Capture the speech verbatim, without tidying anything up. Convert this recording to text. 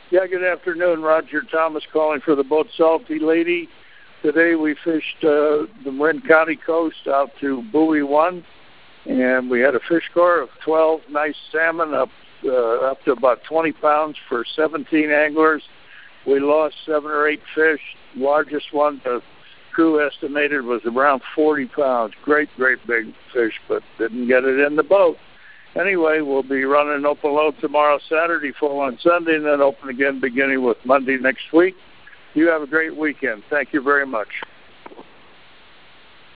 Yeah, good afternoon. Roger Thomas calling for the Boat Salty Lady. Today we fished uh, the Marin County coast out to Buoy one, and we had a fish score of twelve nice salmon up uh, up to about twenty pounds for seventeen anglers. We lost seven or eight fish. Largest one the crew estimated was around forty pounds. Great, great big fish, but didn't get it in the boat. Anyway, we'll be running open load tomorrow, Saturday, full on Sunday, and then open again beginning with Monday next week. You have a great weekend. Thank you very much.